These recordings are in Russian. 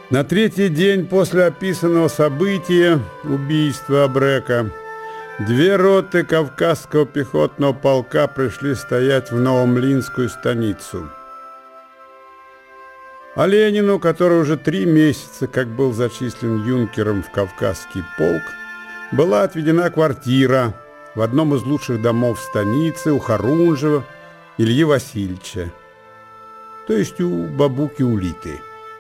На третий день после описанного события, убийства Абрека, две роты Кавказского пехотного полка пришли стоять в Новомлинскую станицу. А Ленину, который уже 3 месяца как был зачислен юнкером в Кавказский полк, была отведена квартира в одном из лучших домов станицы у Харунжева Ильи Васильевича, то есть у бабуки Улиты.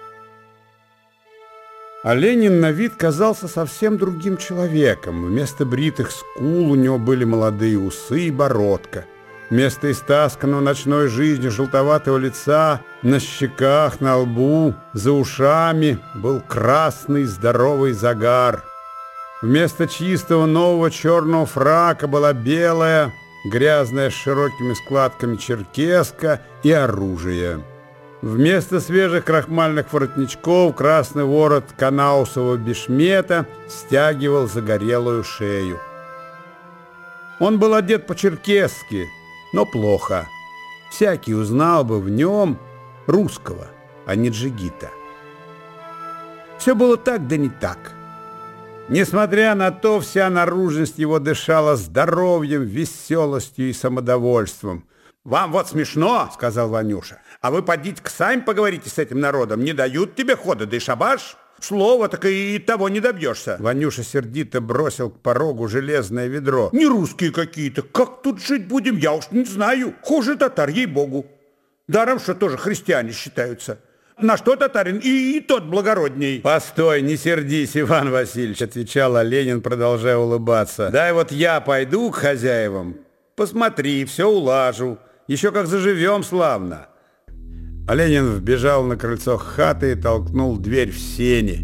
А Ленин на вид казался совсем другим человеком. Вместо бритых скул у него были молодые усы и бородка. Вместо истасканного ночной жизнью желтоватого лица на щеках, на лбу, за ушами был красный здоровый загар. Вместо чистого нового черного фрака была белая, грязная с широкими складками черкеска и оружие. Вместо свежих крахмальных воротничков красный ворот канаусового бешмета стягивал загорелую шею. Он был одет по-черкесски, но плохо. Всякий узнал бы в нем русского, а не джигита. Все было так, да не так. Несмотря на то, вся наружность его дышала здоровьем, веселостью и самодовольством. «Вам вот смешно, — сказал Ванюша, — а вы подите-ка сами поговорите с этим народом. Не дают тебе хода, да и шабаш. Слово так и того не добьешься». Ванюша сердито бросил к порогу железное ведро. «Не русские какие-то. Как тут жить будем, я уж не знаю. Хуже татар, ей-богу. Даром, что тоже христиане считаются. На что татарин и тот благородней». «Постой, не сердись, Иван Васильевич, — отвечал Ленин, продолжая улыбаться. — Дай вот я пойду к хозяевам. Посмотри, все улажу. Еще как заживем славно». А Ленин вбежал на крыльцо хаты и толкнул дверь в сени.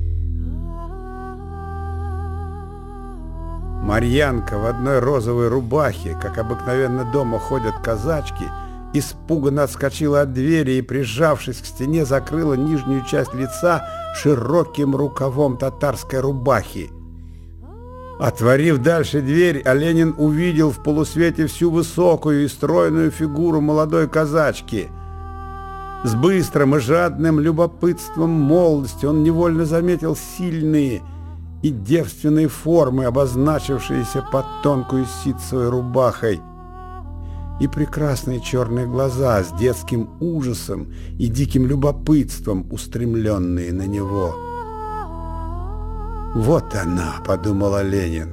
Марьянка в одной розовой рубахе, как обыкновенно дома ходят казачки, испуганно отскочила от двери и, прижавшись к стене, закрыла нижнюю часть лица широким рукавом татарской рубахи. Отворив дальше дверь, Ленин увидел в полусвете всю высокую и стройную фигуру молодой казачки. С быстрым и жадным любопытством молодости он невольно заметил сильные и девственные формы, обозначившиеся под тонкую ситцевой рубахой, и прекрасные черные глаза с детским ужасом и диким любопытством, устремленные на него. «Вот она, — подумал Ленин.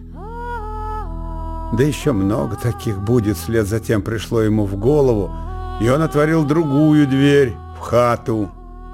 Да еще много таких будет. Вслед за тем пришло ему в голову, и он отворил другую дверь в хату.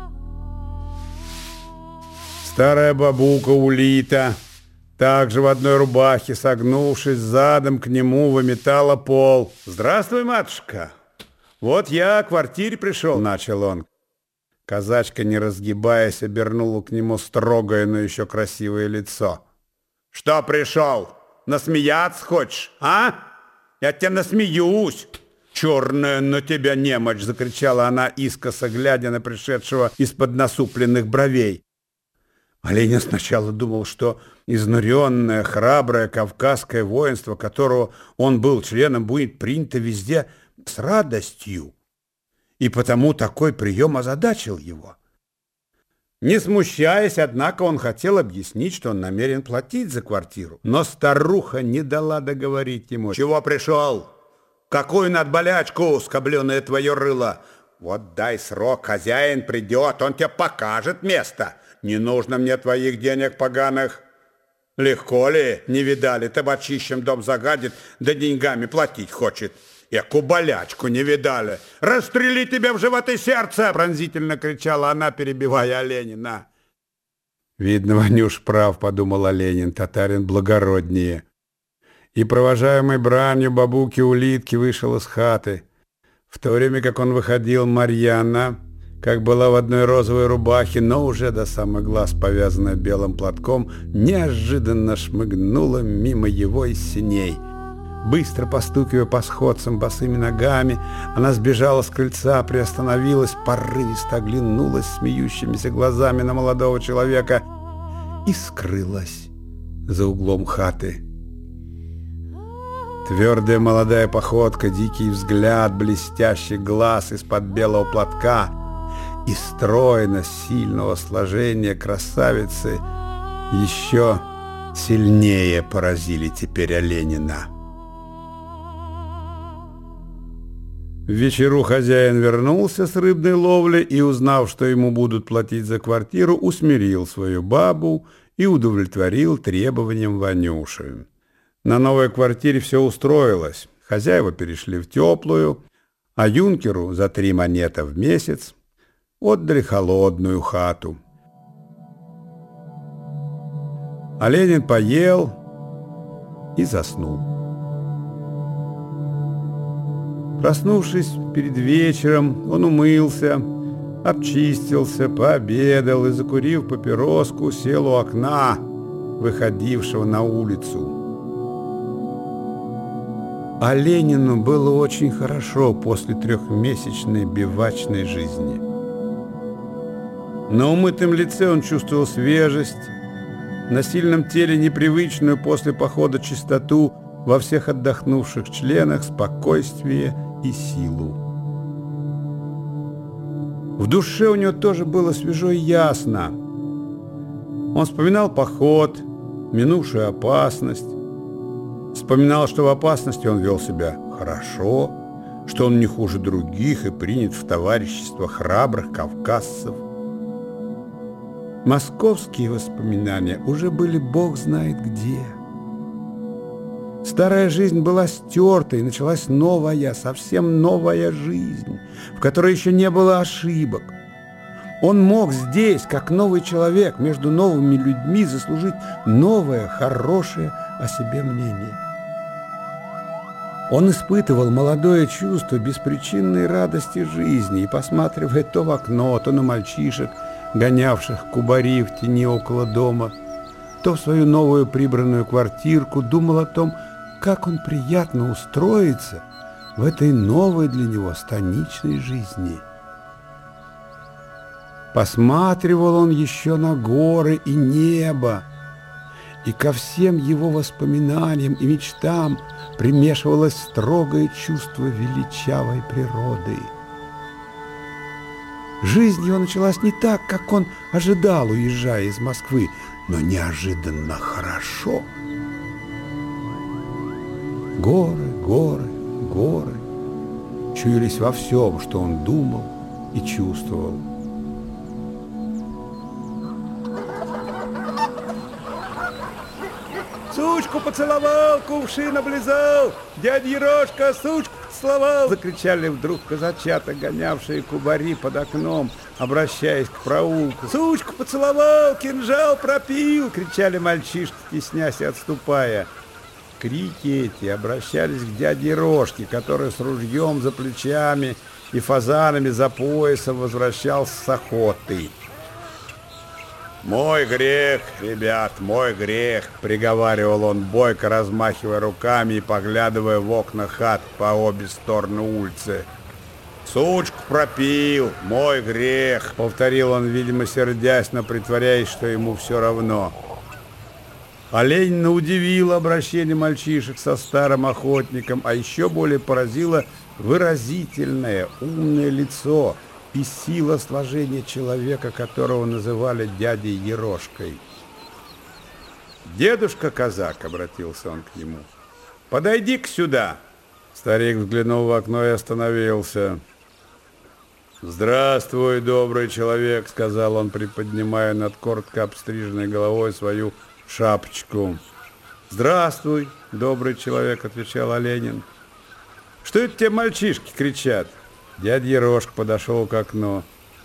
Старая бабука Улита, также в одной рубахе, согнувшись задом к нему, выметала пол. «Здравствуй, матушка! Вот я к квартире пришел, — начал он. Казачка, не разгибаясь, обернула к нему строгое, но еще красивое лицо. «Что пришел? Насмеяться хочешь, а? Я тебя насмеюсь! Черная на тебя немочь!» — закричала она, искоса глядя на пришедшего из-под насупленных бровей. А Ленин сначала думал, что изнуренное, храброе кавказское воинство, которого он был членом, будет принято везде с радостью. И потому такой прием озадачил его. Не смущаясь, однако, он хотел объяснить, что он намерен платить за квартиру. Но старуха не дала договорить ему. «Чего пришел? Какую надболячку, скобленное твое рыло? Вот дай срок, хозяин придет, он тебе покажет место. Не нужно мне твоих денег поганых. Легко ли, не видали, табачищем дом загадит, да деньгами платить хочет. Яку болячку не видали. Расстрели тебя в живот и сердце!» — пронзительно кричала она, перебивая Ленина. «Видно, Ванюш прав, — подумал Ленин, — татарин благороднее». И, провожаемый бранью бабуки Улитки, вышел из хаты. В то время как он выходил, Марьяна, как была в одной розовой рубахе, но уже до самых глаз повязанная белым платком, неожиданно шмыгнула мимо его из сеней. Быстро постукивая по сходцам босыми ногами, она сбежала с крыльца, приостановилась, порывисто оглянулась смеющимися глазами на молодого человека и скрылась за углом хаты. Твердая молодая походка, дикий взгляд, блестящий глаз из-под белого платка и стройность сильного сложения красавицы еще сильнее поразили теперь Оленина. В вечеру хозяин вернулся с рыбной ловли и, узнав, что ему будут платить за квартиру, усмирил свою бабу и удовлетворил требованиям Ванюши. На новой квартире все устроилось. Хозяева перешли в теплую, а юнкеру за 3 монеты в месяц отдали холодную хату. Оленин поел и заснул. Проснувшись перед вечером, он умылся, обчистился, пообедал и, закурив папироску, сел у окна, выходившего на улицу. А Ленину было очень хорошо после 3-месячной бивачной жизни. На умытом лице он чувствовал свежесть, на сильном теле непривычную после похода чистоту, во всех отдохнувших членах спокойствие и силу. В душе у него тоже было свежо и ясно. Он вспоминал поход, минувшую опасность, вспоминал, что в опасности он вел себя хорошо, что он не хуже других и принят в товарищество храбрых кавказцев. Московские воспоминания уже были бог знает где. Старая жизнь была стерта, и началась новая, совсем новая жизнь, в которой еще не было ошибок. Он мог здесь, как новый человек, между новыми людьми заслужить новое, хорошее о себе мнение. Он испытывал молодое чувство беспричинной радости жизни и, посматривая то в окно, то на мальчишек, гонявших кубари в тени около дома, то в свою новую прибранную квартирку, думал о том, как он приятно устроится в этой новой для него станичной жизни. Посматривал он еще на горы и небо, и ко всем его воспоминаниям и мечтам примешивалось строгое чувство величавой природы. Жизнь его началась не так, как он ожидал, уезжая из Москвы, но неожиданно хорошо. Горы, горы, горы чуялись во всем, что он думал и чувствовал. «Сучку поцеловал, кувшин облизал! Дядя Ерошка, сучку поцеловал!» Закричали вдруг казачата, гонявшие кубари под окном, обращаясь к проулку. «Сучку поцеловал, кинжал пропил!» — кричали мальчишки, стеснясь и отступая. Крики эти обращались к дяде Ерошке, который с ружьем за плечами и фазанами за поясом возвращался с охоты. «Мой грех, ребят, мой грех!» — приговаривал он, бойко размахивая руками и поглядывая в окна хат по обе стороны улицы. «Сучку пропил, мой грех!» — повторил он, видимо, сердясь, но притворяясь, что ему все равно. А Ленина удивило обращение мальчишек со старым охотником, а еще более поразило выразительное, умное лицо и сила сложения человека, которого называли дядей Ерошкой. «Дедушка-казак», — обратился он к нему, — «подойди-ка сюда». Старик взглянул в окно и остановился. «Здравствуй, добрый человек», — сказал он, приподнимая над коротко обстриженной головой свою шапочку. «Здравствуй, добрый человек», — отвечал Оленин. «Что это те мальчишки кричат?» Дядя Ерошка подошел к окну.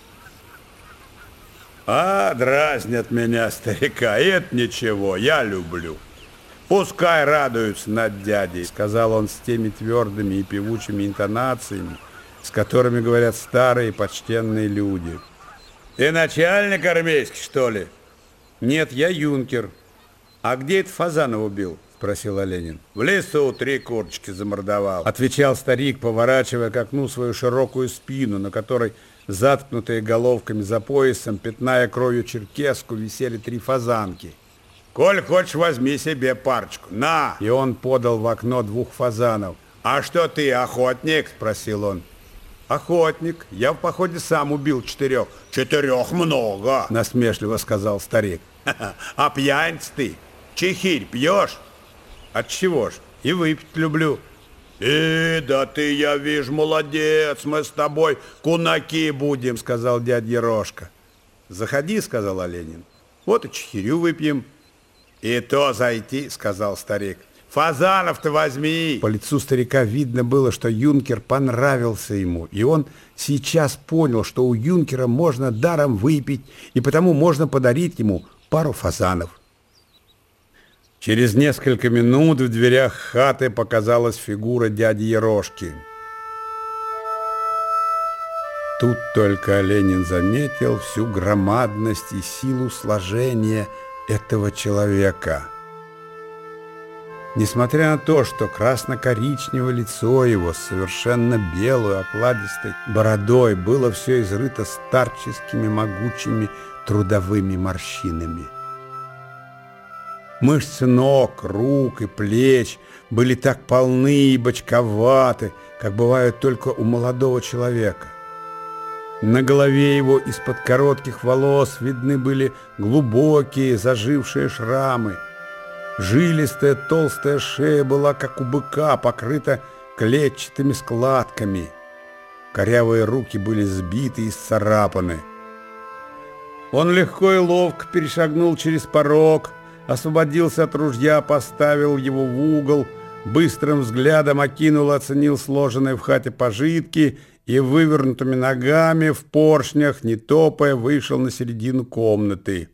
«А, дразнят меня, старика, и это ничего, я люблю. Пускай радуются над дядей», — сказал он с теми твердыми и певучими интонациями, с которыми говорят старые почтенные люди. «Ты начальник армейский, что ли?» «Нет, я юнкер». «А где это Фазанов убил?» — спросил Оленин. «В лесу 3 курочки замордовал», — отвечал старик, поворачивая к окну свою широкую спину, на которой, заткнутые головками за поясом, пятная кровью черкеску, висели 3 фазанки. «Коль хочешь, возьми себе парочку. На!» И он подал в окно 2 фазанов. «А что ты, охотник?» — спросил он. охотник. Я в походе сам убил 4. 4 много, насмешливо сказал старик. А пьяниц ты? Чехирь пьешь? Отчего ж? И выпить люблю. Да ты, я вижу, молодец, мы с тобой кунаки будем, сказал дядя Ерошка. Заходи, сказал Оленин. Вот и чехирю выпьем. И то зайти, сказал старик. Фазанов-то возьми. По лицу старика видно было, что юнкер понравился ему, и он сейчас понял, что у юнкера можно даром выпить, и потому можно подарить ему пару фазанов. Через несколько минут в дверях хаты показалась фигура дяди Ерошки. Тут только Оленин заметил всю громадность и силу сложения этого человека. Несмотря на то, что красно-коричневое лицо его с совершенно белой окладистой бородой было все изрыто старческими могучими трудовыми морщинами. Мышцы ног, рук и плеч были так полны и бочковаты, как бывают только у молодого человека. На голове его из-под коротких волос видны были глубокие зажившие шрамы. Жилистая толстая шея была, как у быка, покрыта клетчатыми складками. Корявые руки были сбиты и исцарапаны. Он легко и ловко перешагнул через порог, освободился от ружья, поставил его в угол, быстрым взглядом окинул, оценил сложенные в хате пожитки и вывернутыми ногами в поршнях, не топая, вышел на середину комнаты.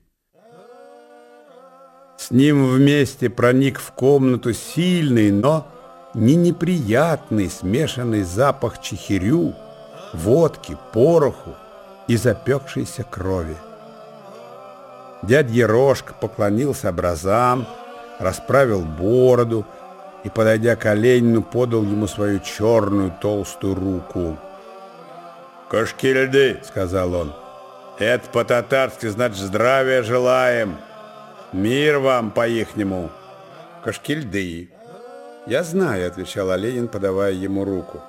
С ним вместе проник в комнату сильный, но не неприятный смешанный запах чехирю, водки, пороху и запекшейся крови. Дядя Ерошка поклонился образам, расправил бороду и, подойдя к Оленину, подал ему свою черную толстую руку. «Кошкильды», — сказал он, — «это по-татарски, значит, здравия желаем. Мир вам по-ихнему». «Кошкильды». «Я знаю», — отвечал Оленин, подавая ему руку.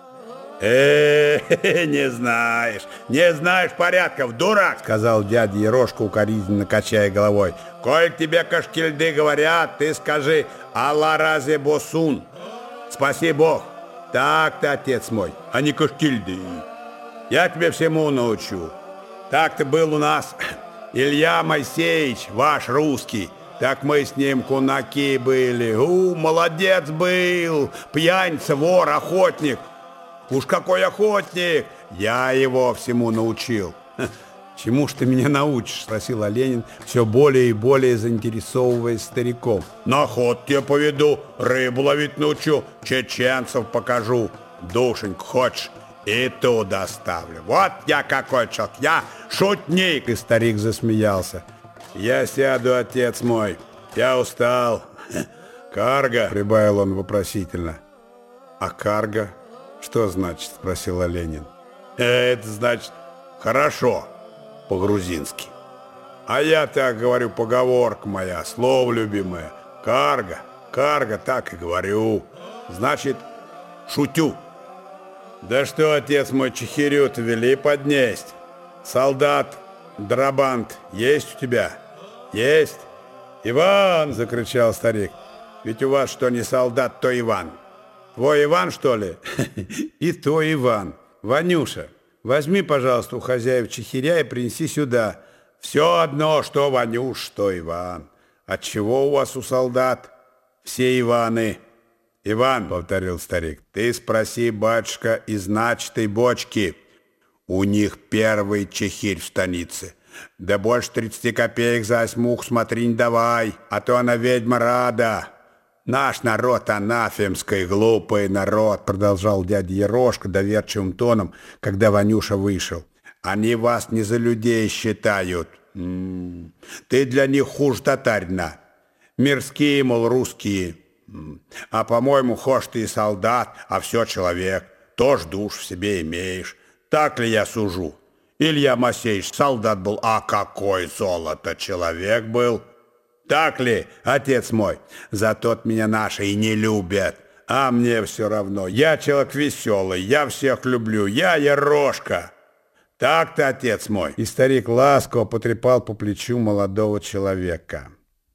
Не знаешь порядков, дурак», — сказал дядя Ерошка, укоризненно качая головой. «Коль тебе кошкильды говорят, ты скажи «Алла разе босун», спаси Бог. Так-то, отец мой, а не кошкильды. Я тебе всему научу. Так-то был у нас Илья Моисеевич, ваш русский. Так мы с ним кунаки были. Молодец был, пьяница, вор, охотник. Уж какой охотник! Я его всему научил. Чему ж ты меня научишь? Спросил Оленин, все более и более заинтересовываясь стариком. На охоту тебя поведу, рыбу ловить научу, чеченцев покажу. Душеньку хочешь? И ту доставлю. Вот я какой человек, я шутник. И старик засмеялся. Я сяду, отец мой, я устал. Карга, прибавил он вопросительно. А карга? Что значит? Спросил Оленин. Это значит хорошо по-грузински. А я так говорю, поговорка моя, слово любимое. Карга, так и говорю. Значит, шутю. Да что, отец мой, чехирю-то вели поднесть. Солдат, драбант есть у тебя? Есть. Иван, закричал старик. Ведь у вас что не солдат, то Иван. Твой Иван, что ли? И то Иван. Ванюша, возьми, пожалуйста, у хозяев чехиря и принеси сюда. Все одно, что Ванюш, что Иван. Отчего у вас у солдат все Иваны? Иван, повторил старик, ты спроси, батюшка, из начатой бочки. У них первый чехирь в станице. Да больше 30 копеек за осьмух смотри не давай, а то она ведьма рада. Наш народ анафемский, глупый народ, продолжал дядя Ерошка доверчивым тоном, когда Ванюша вышел. Они вас не за людей считают. Ты для них хуже татарина. Мирские, мол, русские. А, по-моему, хошь ты и солдат, а все человек. Тоже душ в себе имеешь. Так ли я сужу? Илья Моисеевич солдат был, а какой золото человек был. Так ли, отец мой? За тот меня наши и не любят. А мне все равно. Я человек веселый, я всех люблю, я Ерошка. Так-то, отец мой. И старик ласково потрепал по плечу молодого человека.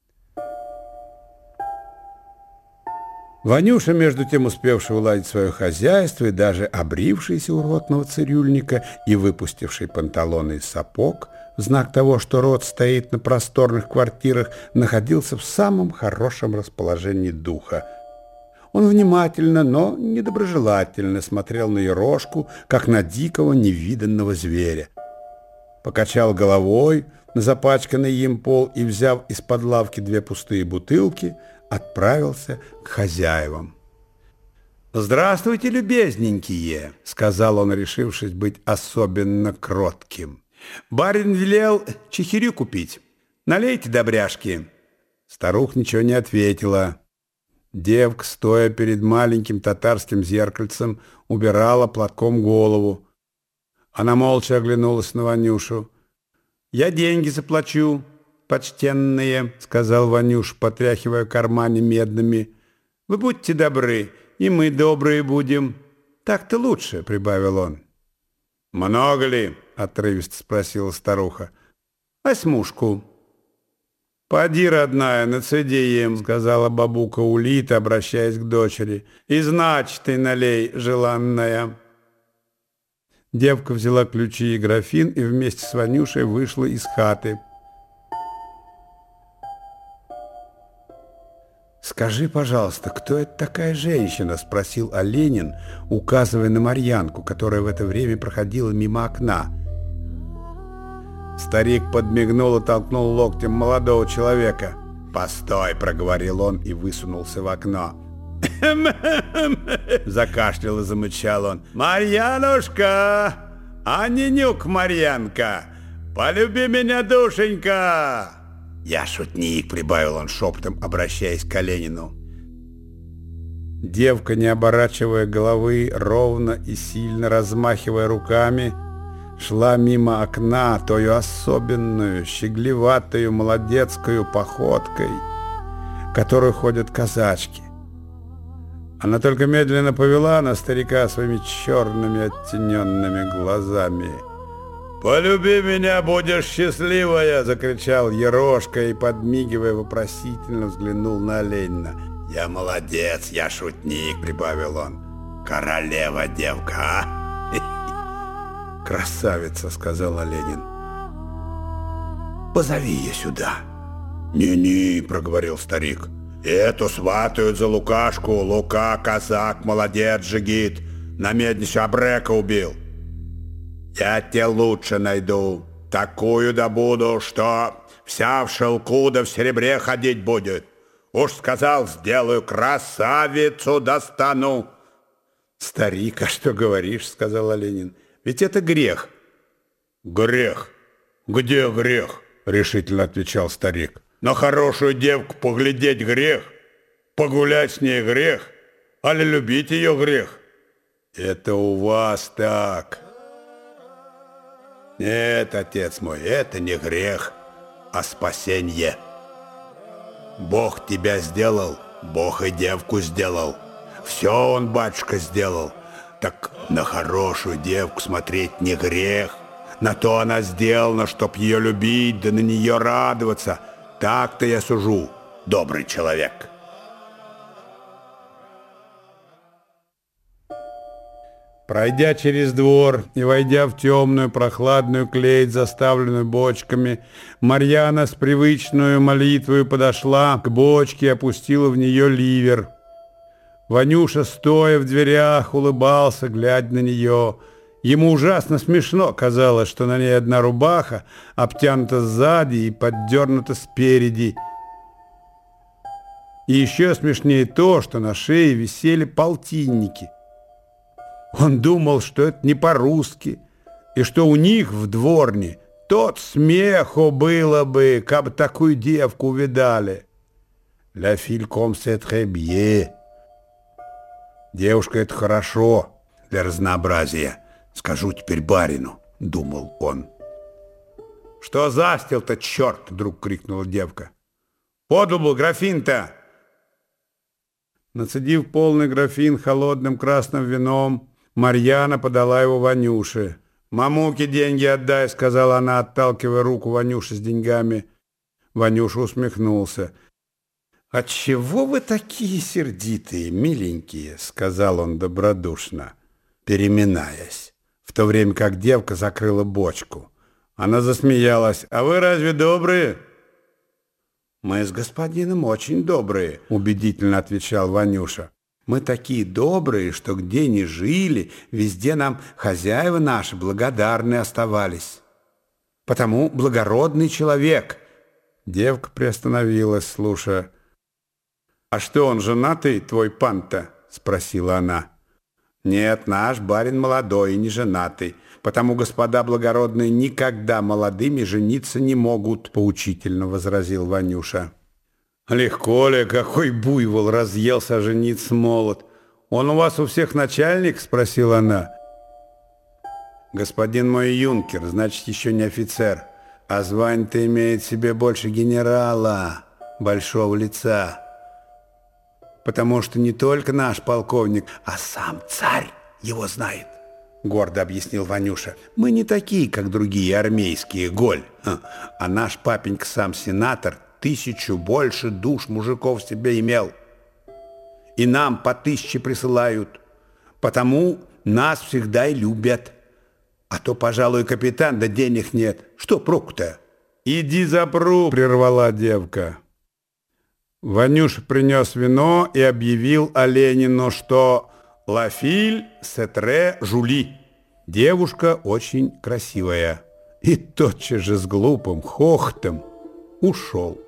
Ванюша, между тем успевший уладить свое хозяйство и даже обрившийся у ротного цирюльника и выпустивший панталоны из сапог, в знак того, что рот стоит на просторных квартирах, находился в самом хорошем расположении духа. Он внимательно, но недоброжелательно смотрел на Ерошку, как на дикого невиданного зверя. Покачал головой на запачканный им пол и, взяв из-под лавки 2 пустые бутылки, отправился к хозяевам. «Здравствуйте, любезненькие!» — сказал он, решившись быть особенно кротким. «Барин велел чехирю купить. Налейте добряшки». Старуха ничего не ответила. Девка, стоя перед маленьким татарским зеркальцем, убирала платком голову. Она молча оглянулась на Ванюшу. «Я деньги заплачу, почтенные», — сказал Ванюш, потряхивая карманы медными. «Вы будьте добры, и мы добрые будем. Так-то лучше», — прибавил он. «Много ли?» — отрывисто спросила старуха. «Осьмушку». «Поди, родная, нацеди им», — сказала бабука Улита, обращаясь к дочери. «И значит, ты налей, желанная». Девка взяла ключи и графин и вместе с Ванюшей вышла из хаты. «Скажи, пожалуйста, кто это такая женщина?» — спросил Оленин, указывая на Марьянку, которая в это время проходила мимо окна. Старик подмигнул и толкнул локтем молодого человека. «Постой!» — проговорил он и высунулся в окно. Закашлял и замычал он. «Марьянушка! А не нюк, Марьянка! Полюби меня, душенька!» «Я шутник», — прибавил он шепотом, обращаясь к Оленину. Девка, не оборачивая головы, ровно и сильно размахивая руками, шла мимо окна тою особенную, щеглеватою, молодецкую походкой, которую ходят казачки. Она только медленно повела на старика своими черными оттененными глазами. «Полюби меня, будешь счастливая!» — закричал Ерошка и, подмигивая, вопросительно взглянул на Оленина. «Я молодец, я шутник», — прибавил он. «Королева девка, а?» «Красавица», — сказал Оленин. «Позови ее сюда». «Не-не», — проговорил старик. «Эту сватают за Лукашку. Лука, казак, молодец, жигит. На меднище Абрека убил. Я тебе лучше найду. Такую добуду, что вся в шелку да в серебре ходить будет. Уж сказал, сделаю, красавицу достану». «Старик, а что говоришь?» — сказал Оленин. «Ведь это грех». «Грех? Где грех?» — решительно отвечал старик. «На хорошую девку поглядеть грех, погулять с ней грех, али любить ее грех». «Это у вас так». «Нет, отец мой, это не грех, а спасенье. Бог тебя сделал, Бог и девку сделал. Все он, батюшка, сделал. Так на хорошую девку смотреть не грех. На то она сделана, чтоб ее любить, да на нее радоваться. Так-то я сужу, добрый человек». Пройдя через двор и войдя в темную прохладную клеть, заставленную бочками, Марьяна с привычной молитвой подошла к бочке и опустила в нее ливер. Ванюша, стоя в дверях, улыбался, глядя на нее. Ему ужасно смешно казалось, что на ней одна рубаха, обтянута сзади и поддернута спереди. И еще смешнее то, что на шее висели полтинники. Он думал, что это не по-русски, и что у них в дворне тот смеху было бы, кабы такую девку увидали. «La fille comme c'est très bien». «Девушка, это хорошо для разнообразия. Скажу теперь барину», — думал он. «Что застил-то, черт!» — вдруг крикнула девка. «Подал был графин-то!» Нацедив полный графин холодным красным вином, Марьяна подала его Ванюше. «Мамуке деньги отдай», — сказала она, отталкивая руку Ванюши с деньгами. Ванюша усмехнулся. «Отчего вы такие сердитые, миленькие?» — сказал он добродушно, переминаясь, в то время как девка закрыла бочку. Она засмеялась. «А вы разве добрые?» «Мы с господином очень добрые», — убедительно отвечал Ванюша. «Мы такие добрые, что где ни жили, везде нам хозяева наши благодарны оставались. Потому благородный человек». Девка приостановилась, слушая. «А что, он женатый, твой пан-то?» — спросила она. «Нет, наш барин молодой и не женатый, потому господа благородные никогда молодыми жениться не могут», — поучительно возразил Ванюша. «Легко ли, какой буйвол разъелся жениться молод? Он у вас у всех начальник?» — спросила она. «Господин мой юнкер, значит, еще не офицер, а звание-то имеет себе больше генерала, большого лица. Потому что не только наш полковник, а сам царь его знает», — гордо объяснил Ванюша. «Мы не такие, как другие армейские, голь, а наш папенька сам сенатор 1000 больше душ мужиков себе имел. И нам по 1000 присылают, потому нас всегда и любят. А то, пожалуй, капитан, да денег нет. Что проку-то?» «Иди запру», — прервала девка. Ванюша принес вино и объявил Оленину, что «La fille c'est très jolie» — девушка очень красивая. И тотчас же с глупым хохотом ушел.